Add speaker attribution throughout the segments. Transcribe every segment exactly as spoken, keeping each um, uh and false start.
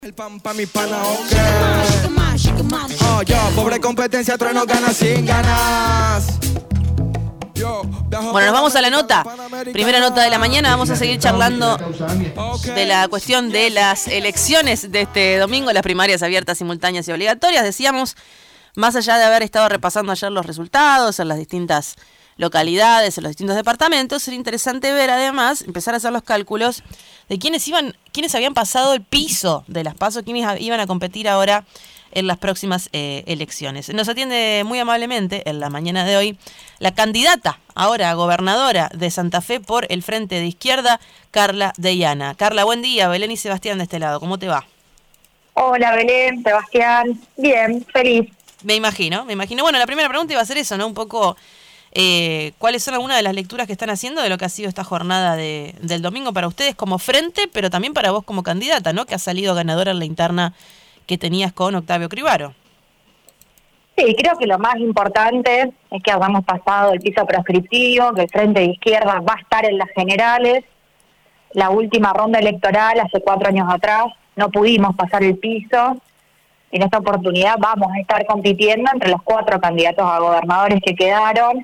Speaker 1: El pan pa' mi pana, ok. Oh, yo, pobre competencia, trueno ganas sin ganas.
Speaker 2: Bueno, nos vamos a la nota. Primera nota de la mañana. Vamos a seguir charlando de la cuestión de las elecciones de este domingo, las primarias abiertas, simultáneas y obligatorias. Decíamos, más allá de haber estado repasando ayer los resultados en las distintas localidades, en los distintos departamentos, era interesante ver además, empezar a hacer los cálculos de quiénes iban, quiénes habían pasado el piso de las PASO, quiénes iban a competir ahora en las próximas eh, elecciones. Nos atiende muy amablemente en la mañana de hoy la candidata, ahora gobernadora de Santa Fe por el Frente de Izquierda, Carla Deiana. Carla, buen día. Belén y Sebastián de este lado, ¿cómo te va?
Speaker 3: Hola Belén, Sebastián, bien, feliz.
Speaker 2: Me imagino, me imagino. Bueno, la primera pregunta iba a ser eso, ¿no? Un poco, eh, ¿cuáles son algunas de las lecturas que están haciendo de lo que ha sido esta jornada de, del domingo para ustedes como frente, pero también para vos como candidata, ¿no? Que ha salido ganadora en la interna que tenías con Octavio Cribaro.
Speaker 3: Sí, creo que lo más importante es que hayamos pasado el piso proscriptivo, que el Frente de Izquierda va a estar en las generales. La última ronda electoral, hace cuatro años atrás, no pudimos pasar el piso. En esta oportunidad vamos a estar compitiendo entre los cuatro candidatos a gobernadores que quedaron.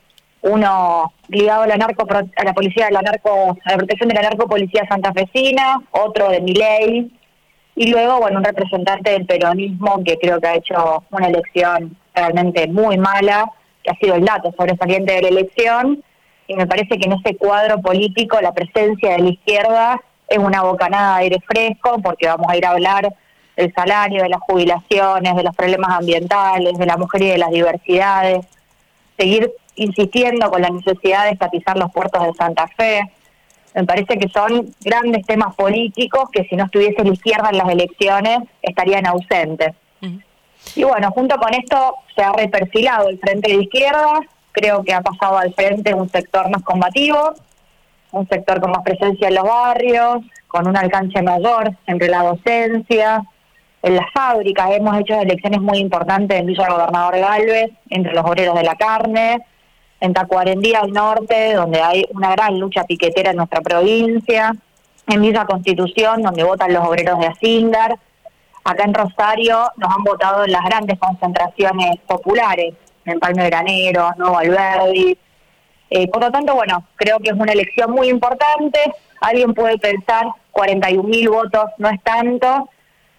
Speaker 3: Uno ligado a la narco, a la policía de la narco, a la protección de la narcopolicía santafesina, otro de Milei, y luego, bueno, un representante del peronismo que creo que ha hecho una elección realmente muy mala, que ha sido el dato sobresaliente de la elección, y me parece que en ese cuadro político la presencia de la izquierda es una bocanada de aire fresco, porque vamos a ir a hablar del salario, de las jubilaciones, de los problemas ambientales, de la mujer y de las diversidades, seguir insistiendo con la necesidad de estatizar los puertos de Santa Fe. Me parece que son grandes temas políticos que si no estuviese la izquierda en las elecciones estarían ausentes. Uh-huh. Y bueno, junto con esto se ha reperfilado el Frente de Izquierda, creo que ha pasado al frente un sector más combativo, un sector con más presencia en los barrios, con un alcance mayor entre la docencia, en las fábricas. Hemos hecho elecciones muy importantes en Villa Gobernador Galvez, entre los obreros de la carne, en Tacuarembó al norte, donde hay una gran lucha piquetera en nuestra provincia, en Villa Constitución, donde votan los obreros de Asindar. Acá en Rosario nos han votado en las grandes concentraciones populares, en Palme Granero, Nuevo Alberdi. Eh, por lo tanto, bueno, creo que es una elección muy importante. Alguien puede pensar cuarenta y un mil votos no es tanto,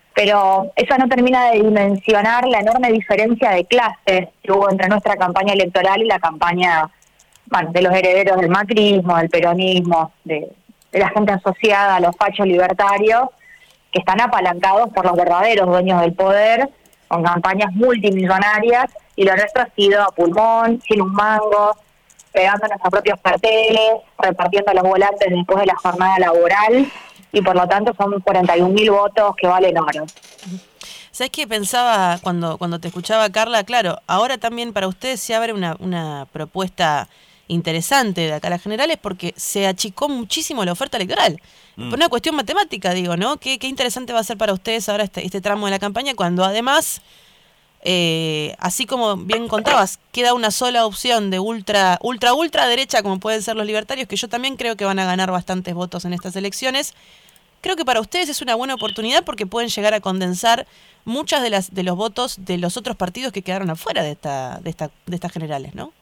Speaker 3: pero eso no termina de dimensionar la enorme diferencia de clases que hubo entre nuestra campaña electoral y la campaña, bueno, de los herederos del macrismo, del peronismo, de, de la gente asociada a los fachos libertarios, que están apalancados por los verdaderos dueños del poder, con campañas multimillonarias, y lo nuestro ha sido a pulmón, sin un mango, pegándonos a propios carteles, repartiendo los volantes después de la jornada laboral, y por lo tanto son cuarenta y un mil votos que valen oro.
Speaker 2: ¿Sabes qué pensaba cuando cuando te escuchaba, Carla? Claro, ahora también para ustedes se abre una, una propuesta interesante de acá a las generales porque se achicó muchísimo la oferta electoral. Mm. Por una cuestión matemática, digo, ¿no? ¿Qué, qué interesante va a ser para ustedes ahora este, este tramo de la campaña cuando además, eh, así como bien contabas, queda una sola opción de ultra, ultra, ultra derecha como pueden ser los libertarios, que yo también creo que van a ganar bastantes votos en estas elecciones. Creo que para ustedes es una buena oportunidad porque pueden llegar a condensar muchas de las de los votos de los otros partidos que quedaron afuera de esta de esta de estas generales, ¿no?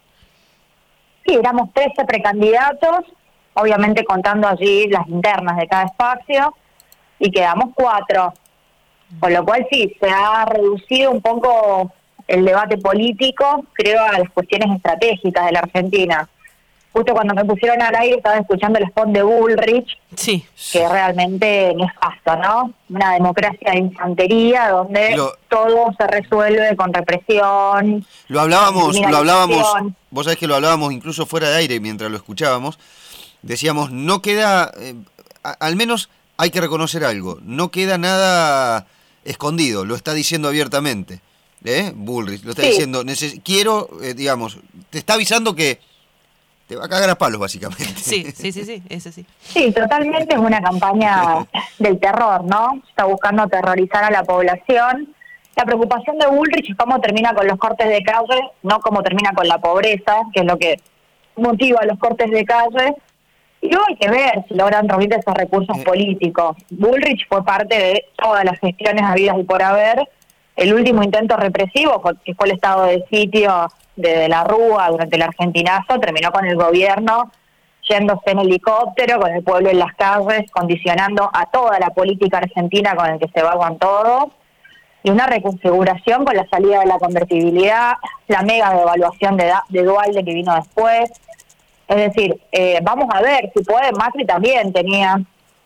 Speaker 3: Sí, éramos trece precandidatos, obviamente contando allí las internas de cada espacio, y quedamos cuatro. Con lo cual sí, se ha reducido un poco el debate político, creo, a las cuestiones estratégicas de la Argentina. Justo cuando me pusieron al aire estaba escuchando el spot de Bullrich,
Speaker 2: sí,
Speaker 3: que es realmente nefasto, ¿no? Una democracia de infantería donde lo, todo se resuelve con represión.
Speaker 4: Lo hablábamos, lo hablábamos, vos sabés que lo hablábamos incluso fuera de aire mientras lo escuchábamos. Decíamos, no queda, eh, a, al menos hay que reconocer algo, no queda nada escondido, lo está diciendo abiertamente, ¿eh? Bullrich, lo está sí. diciendo, neces- quiero, eh, digamos, te está avisando que te va a cagar a palos, básicamente.
Speaker 2: Sí, sí, sí, sí, ese sí.
Speaker 3: Sí, totalmente es una campaña del terror, ¿no? Está buscando aterrorizar a la población. La preocupación de Bullrich es cómo termina con los cortes de calle, no cómo termina con la pobreza, que es lo que motiva los cortes de calle. Y luego hay que ver si logran reunir esos recursos eh. políticos. Bullrich fue parte de todas las gestiones habidas y por haber. El último intento represivo, que fue el estado de sitio de, de la Rúa durante el argentinazo, terminó con el gobierno yéndose en helicóptero, con el pueblo en las calles, condicionando a toda la política argentina con el que se vagan todos, y una reconfiguración con la salida de la convertibilidad, la mega devaluación de, de Dualde que vino después. Es decir, eh, vamos a ver si puede. Macri también tenía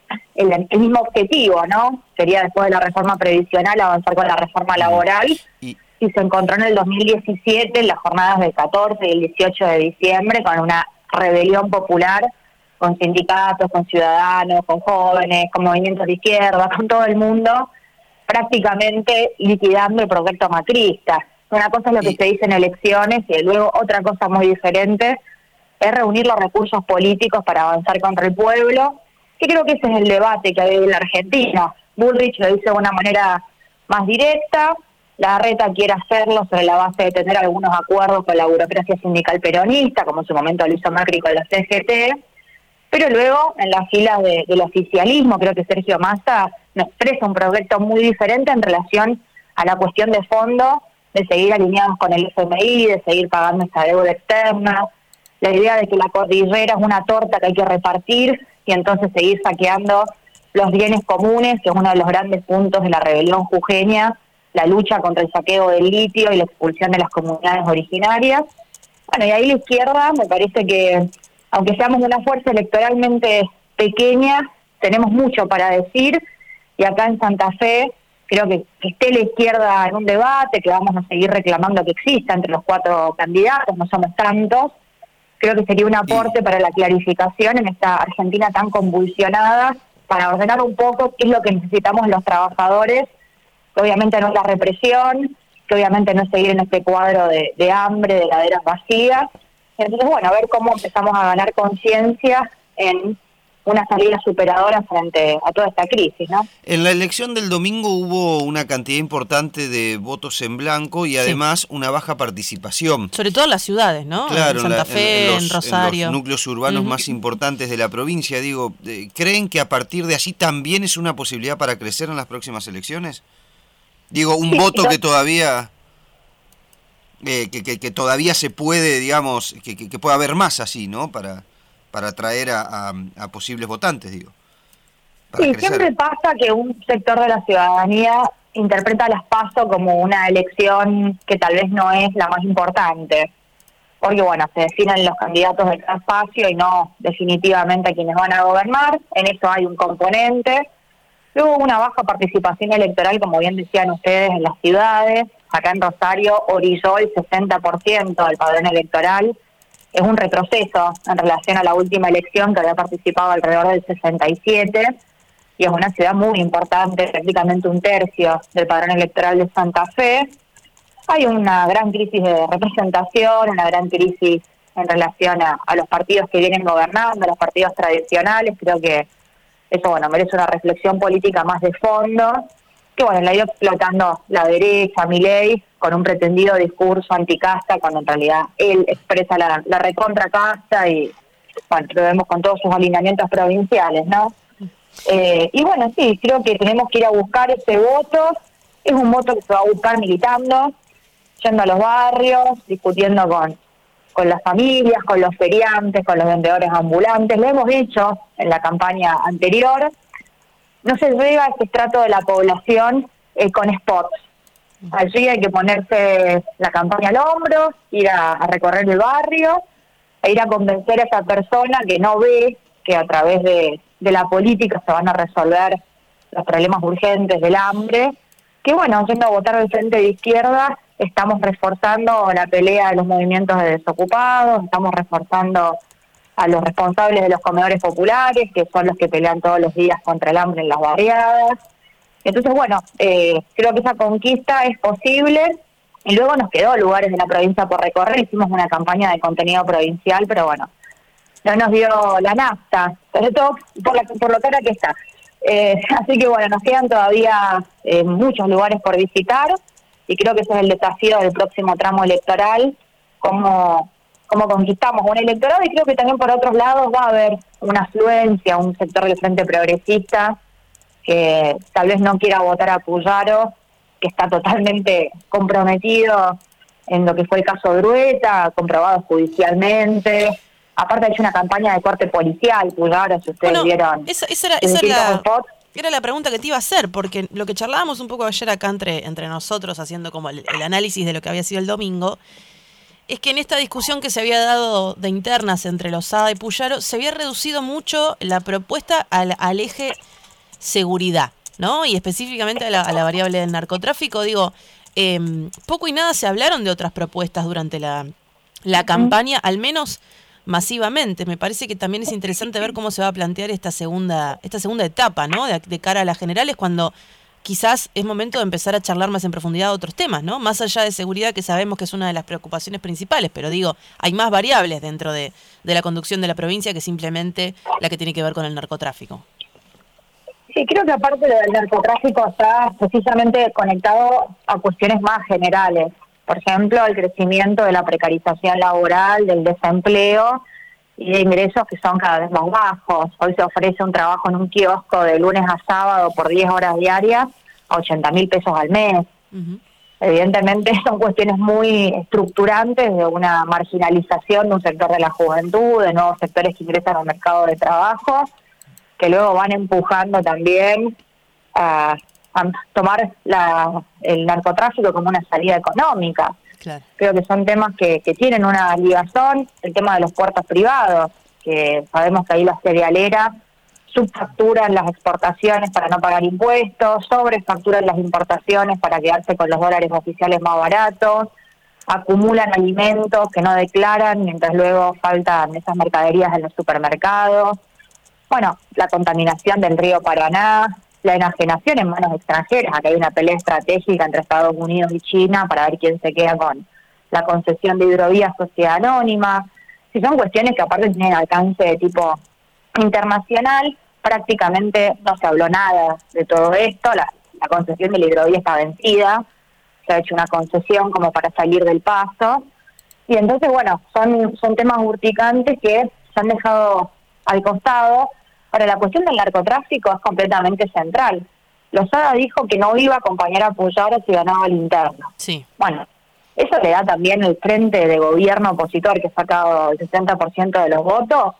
Speaker 3: el, el mismo objetivo, ¿no? Sería después de la reforma previsional avanzar con la reforma laboral, y, y se encontró en el dos mil diecisiete, en las jornadas del catorce y el dieciocho de diciembre, con una rebelión popular, con sindicatos, con ciudadanos, con jóvenes, con movimientos de izquierda, con todo el mundo, prácticamente liquidando el proyecto macrista. Una cosa es lo que se dice en elecciones y luego otra cosa muy diferente es reunir los recursos políticos para avanzar contra el pueblo, que creo que ese es el debate que hay en la Argentina. Bullrich lo dice de una manera más directa, Larreta quiere hacerlo sobre la base de tener algunos acuerdos con la burocracia sindical peronista, como en su momento lo hizo Macri con la C G T, pero luego en las filas de, del oficialismo, creo que Sergio Massa nos expresa un proyecto muy diferente en relación a la cuestión de fondo, de seguir alineados con el F M I, de seguir pagando esta deuda externa, la idea de que la cordillera es una torta que hay que repartir y entonces seguir saqueando los bienes comunes, que es uno de los grandes puntos de la rebelión jujeña, la lucha contra el saqueo del litio y la expulsión de las comunidades originarias. Bueno, y ahí la izquierda, me parece que, aunque seamos una fuerza electoralmente pequeña, tenemos mucho para decir, y acá en Santa Fe, creo que, que esté la izquierda en un debate, que vamos a seguir reclamando que exista entre los cuatro candidatos, no somos tantos, creo que sería un aporte para la clarificación en esta Argentina tan convulsionada, para ordenar un poco qué es lo que necesitamos los trabajadores, que obviamente no es la represión, que obviamente no es seguir en este cuadro de, de hambre, de laderas vacías. Entonces, bueno, a ver cómo empezamos a ganar conciencia en una salida superadora frente a toda esta crisis, ¿no?
Speaker 4: En la elección del domingo hubo una cantidad importante de votos en blanco y además sí. una baja participación.
Speaker 2: Sobre todo en las ciudades, ¿no?
Speaker 4: Claro,
Speaker 2: en Santa
Speaker 4: la,
Speaker 2: Fe, en,
Speaker 4: en, los,
Speaker 2: en Rosario.
Speaker 4: En los núcleos urbanos uh-huh. más importantes de la provincia. Digo, ¿creen que a partir de allí también es una posibilidad para crecer en las próximas elecciones? Digo, un sí, voto que todavía eh, que, que, que todavía se puede, digamos, que, que, que pueda haber más así, ¿no? Para, para atraer a, a, a posibles votantes, digo.
Speaker 3: Sí, crecer. Siempre pasa que un sector de la ciudadanía interpreta las PASO como una elección que tal vez no es la más importante. Porque, bueno, se definen los candidatos de cada espacio y no definitivamente quienes van a gobernar. En eso hay un componente. Luego una baja participación electoral, como bien decían ustedes, en las ciudades. Acá en Rosario orilló el sesenta por ciento del padrón electoral. Es un retroceso en relación a la última elección, que había participado alrededor del sesenta y siete, y es una ciudad muy importante, prácticamente un tercio del padrón electoral de Santa Fe. Hay una gran crisis de representación, una gran crisis en relación a, a los partidos que vienen gobernando, a los partidos tradicionales. Creo que eso, bueno, merece una reflexión política más de fondo, que, bueno, la ha ido explotando la derecha, Milei, con un pretendido discurso anticasta, cuando en realidad él expresa la, la recontra casta y, bueno, lo vemos con todos sus alineamientos provinciales, ¿no? Eh, y bueno, sí, creo que tenemos que ir a buscar ese voto. Es un voto que se va a buscar militando, yendo a los barrios, discutiendo con, con las familias, con los feriantes, con los vendedores ambulantes. Lo hemos hecho en la campaña anterior. No se llega a ese estrato de la población eh, con spots. Allí hay que ponerse la campaña al hombro, ir a, a recorrer el barrio, e ir a convencer a esa persona que no ve que a través de, de la política se van a resolver los problemas urgentes del hambre. Que, bueno, yendo a votar del Frente de Izquierda, estamos reforzando la pelea de los movimientos de desocupados, estamos reforzando a los responsables de los comedores populares, que son los que pelean todos los días contra el hambre en las barriadas. Entonces, bueno, eh, creo que esa conquista es posible, y luego nos quedó lugares de la provincia por recorrer. Hicimos una campaña de contenido provincial, pero bueno, no nos dio la nafta, sobre todo por, la, por lo cara que está. Eh, así que, bueno, nos quedan todavía eh, muchos lugares por visitar, y creo que ese es el desafío del próximo tramo electoral, cómo, cómo conquistamos un electorado, y creo que también por otros lados va a haber una afluencia, un sector del Frente Progresista que tal vez no quiera votar a Puyaro, que está totalmente comprometido en lo que fue el caso Drueta, comprobado judicialmente. Aparte ha hecho una campaña de corte policial, Puyaro, si ustedes
Speaker 2: bueno,
Speaker 3: vieron.
Speaker 2: Esa, esa era, esa era, la, era la pregunta que te iba a hacer, porque lo que charlábamos un poco ayer acá entre, entre nosotros, haciendo como el, el análisis de lo que había sido el domingo, es que en esta discusión que se había dado de internas entre Lozada y Puyaro, se había reducido mucho la propuesta al, al eje seguridad, ¿no? Y específicamente a la, a la variable del narcotráfico. Digo, eh, poco y nada se hablaron de otras propuestas durante la, la campaña, al menos masivamente. Me parece que también es interesante ver cómo se va a plantear esta segunda, esta segunda etapa, ¿no? De, de cara a las generales, cuando quizás es momento de empezar a charlar más en profundidad de otros temas, ¿no? Más allá de seguridad, que sabemos que es una de las preocupaciones principales, pero digo, hay más variables dentro de, de la conducción de la provincia que simplemente la que tiene que ver con el narcotráfico.
Speaker 3: Sí, creo que aparte del narcotráfico está precisamente conectado a cuestiones más generales. Por ejemplo, el crecimiento de la precarización laboral, del desempleo y de ingresos que son cada vez más bajos. Hoy se ofrece un trabajo en un kiosco de lunes a sábado por diez horas diarias a ochenta mil pesos al mes. Uh-huh. Evidentemente son cuestiones muy estructurantes de una marginalización de un sector de la juventud, de nuevos sectores que ingresan al mercado de trabajo, que luego van empujando también a, a tomar la, el narcotráfico como una salida económica. Claro. Creo que son temas que, que tienen una ligazón. El tema de los puertos privados, que sabemos que ahí las cerealeras subfacturan las exportaciones para no pagar impuestos, sobrefacturan las importaciones para quedarse con los dólares oficiales más baratos, acumulan alimentos que no declaran mientras luego faltan esas mercaderías en los supermercados. Bueno, la contaminación del río Paraná, la enajenación en manos extranjeras. Acá hay una pelea estratégica entre Estados Unidos y China para ver quién se queda con la concesión de hidrovías Sociedad Anónima. Si son cuestiones que aparte tienen alcance de tipo internacional, prácticamente no se habló nada de todo esto. La, la concesión de la hidrovía está vencida, se ha hecho una concesión como para salir del paso. Y entonces, bueno, son, son temas urticantes que se han dejado al costado. Ahora, la cuestión del narcotráfico es completamente central. Lozada dijo que no iba a acompañar a Puyaro si ganaba el interno.
Speaker 2: Sí.
Speaker 3: Bueno, eso le da también el frente de gobierno opositor, que ha sacado el sesenta por ciento de los votos,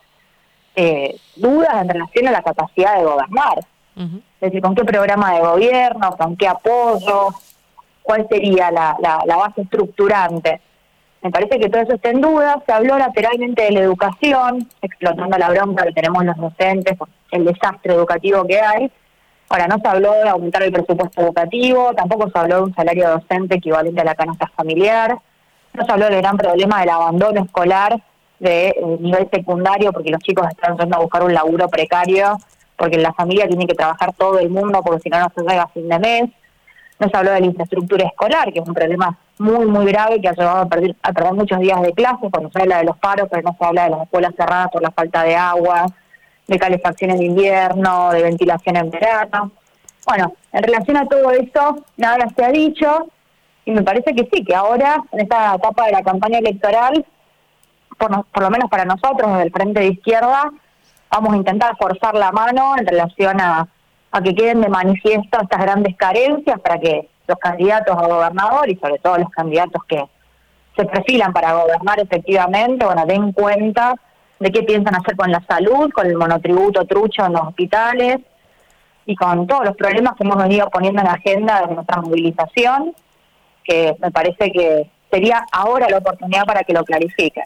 Speaker 3: eh, dudas en relación a la capacidad de gobernar. Uh-huh. Es decir, con qué programa de gobierno, con qué apoyo, cuál sería la, la, la base estructurante. Me parece que todo eso está en duda. Se habló lateralmente de la educación, explotando la bronca que tenemos los docentes, el desastre educativo que hay. Ahora, no se habló de aumentar el presupuesto educativo, tampoco se habló de un salario docente equivalente a la canasta familiar, no se habló del gran problema del abandono escolar de eh, nivel secundario, porque los chicos están tratando a buscar un laburo precario, porque en la familia tiene que trabajar todo el mundo, porque si no, no se llega a fin de mes. No se habló de la infraestructura escolar, que es un problema muy, muy grave que ha llevado a perder, a perder muchos días de clases, cuando se habla de los paros, pero no se habla de las escuelas cerradas por la falta de agua, de calefacción en invierno, de ventilación en verano. Bueno, en relación a todo eso, nada se ha dicho, y me parece que sí, que ahora, en esta etapa de la campaña electoral, por, no, por lo menos para nosotros, desde el Frente de Izquierda, vamos a intentar forzar la mano en relación a a que queden de manifiesto estas grandes carencias para que los candidatos a gobernador y sobre todo los candidatos que se perfilan para gobernar efectivamente, bueno, den cuenta de qué piensan hacer con la salud, con el monotributo trucho en los hospitales y con todos los problemas que hemos venido poniendo en la agenda de nuestra movilización, que me parece que sería ahora la oportunidad para que lo clarifiquen.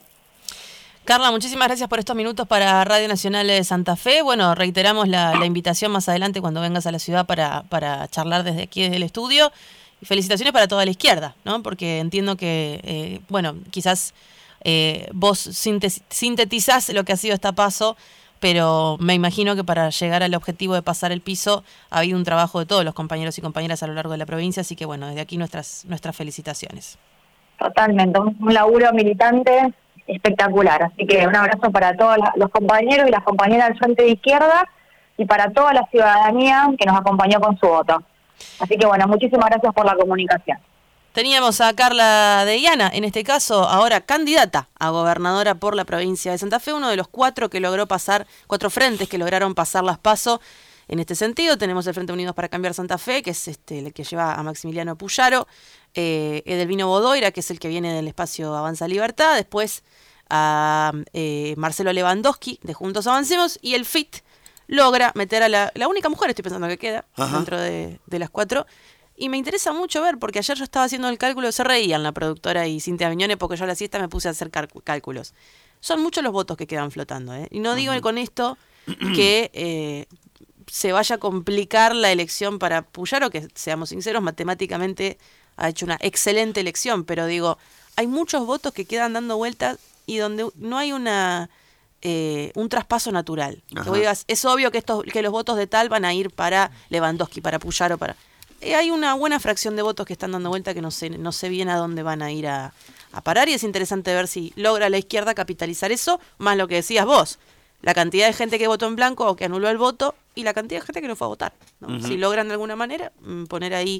Speaker 2: Carla, muchísimas gracias por estos minutos para Radio Nacional de Santa Fe. Bueno, reiteramos la, la invitación más adelante cuando vengas a la ciudad para, para charlar desde aquí, desde el estudio. Y felicitaciones para toda la izquierda, ¿no? Porque entiendo que, eh, bueno, quizás eh, vos sintes, sintetizás lo que ha sido esta paso, pero me imagino que para llegar al objetivo de pasar el piso ha habido un trabajo de todos los compañeros y compañeras a lo largo de la provincia, así que, bueno, desde aquí nuestras, nuestras felicitaciones.
Speaker 3: Totalmente, un, un laburo militante espectacular, así que un abrazo para todos los compañeros y las compañeras del Frente de Izquierda y para toda la ciudadanía que nos acompañó con su voto. Así que bueno, muchísimas gracias por la comunicación.
Speaker 2: Teníamos a Carla de Iana, en este caso ahora candidata a gobernadora por la provincia de Santa Fe, uno de los cuatro que logró pasar, cuatro frentes que lograron pasar las PASO. En este sentido tenemos el Frente Unidos para Cambiar Santa Fe, que es este el que lleva a Maximiliano Puyaro, eh, Edelvino Bodoira, que es el que viene del espacio Avanza Libertad, después a eh, Marcelo Lewandowski de Juntos Avancemos, y el F I T logra meter a la, la única mujer, estoy pensando que queda, Ajá. dentro de, de las cuatro. Y me interesa mucho ver, porque ayer yo estaba haciendo el cálculo, se reían la productora y Cintia Viñones, porque yo a la siesta me puse a hacer cálculos. Son muchos los votos que quedan flotando, ¿eh? Y no digo uh-huh. con esto que eh, se vaya a complicar la elección para Puyaro, que seamos sinceros, matemáticamente ha hecho una excelente elección, pero digo, hay muchos votos que quedan dando vueltas y donde no hay una eh, un traspaso natural. Que vos digas, es obvio que, estos, que los votos de tal van a ir para Lewandowski, para Puyaro, para... Hay una buena fracción de votos que están dando vuelta que no sé, no sé bien a dónde van a ir a, a parar, y es interesante ver si logra la izquierda capitalizar eso, más lo que decías vos, la cantidad de gente que votó en blanco o que anuló el voto y la cantidad de gente que no fue a votar, ¿no? Uh-huh. Si logran de alguna manera poner ahí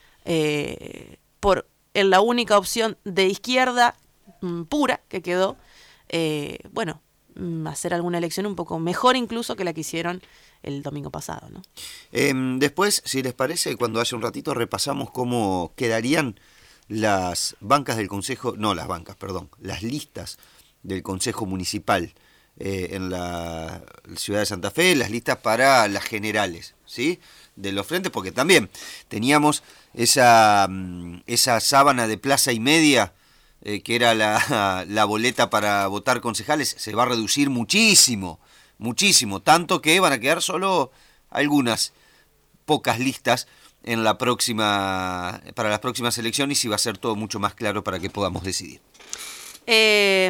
Speaker 2: eh, por en la única opción de izquierda m, pura que quedó, eh, bueno, m, hacer alguna elección un poco mejor incluso que la que hicieron el domingo pasado, ¿no?
Speaker 4: Eh, después, si les parece, cuando haya un ratito repasamos cómo quedarían las bancas del Consejo, no las bancas, perdón, las listas del Consejo Municipal eh, en la ciudad de Santa Fe, las listas para las generales, ¿sí? De los frentes, porque también teníamos esa, esa sábana de plaza y media, eh, que era la, la boleta para votar concejales, se va a reducir muchísimo. Muchísimo, tanto que van a quedar solo algunas pocas listas en la próxima para las próximas elecciones y va a ser todo mucho más claro para que podamos decidir.
Speaker 2: Eh,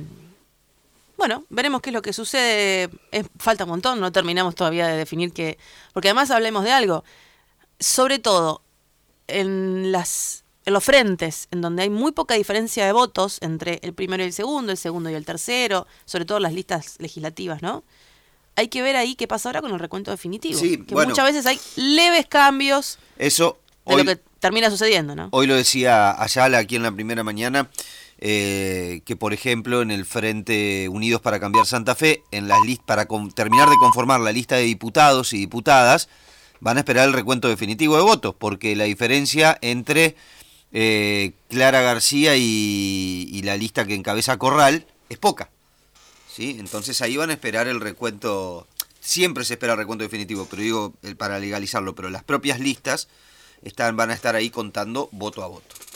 Speaker 2: bueno, veremos qué es lo que sucede. Es, falta un montón, no terminamos todavía de definir qué, porque además hablemos de algo, sobre todo en las en los frentes, en donde hay muy poca diferencia de votos entre el primero y el segundo, el segundo y el tercero, sobre todo las listas legislativas, ¿no? Hay que ver ahí qué pasa ahora con el recuento definitivo.
Speaker 4: Sí,
Speaker 2: que
Speaker 4: bueno,
Speaker 2: muchas veces hay leves cambios
Speaker 4: eso
Speaker 2: de
Speaker 4: hoy,
Speaker 2: lo que termina sucediendo, ¿no?
Speaker 4: Hoy lo decía Ayala aquí en la primera mañana, eh, que por ejemplo en el Frente Unidos para Cambiar Santa Fe, en las list- para con- terminar de conformar la lista de diputados y diputadas, van a esperar el recuento definitivo de votos, porque la diferencia entre Eh, Clara García y, y la lista que encabeza Corral es poca, ¿sí? Entonces ahí van a esperar el recuento, siempre se espera el recuento definitivo, pero digo el, para legalizarlo, pero las propias listas están, van a estar ahí contando voto a voto.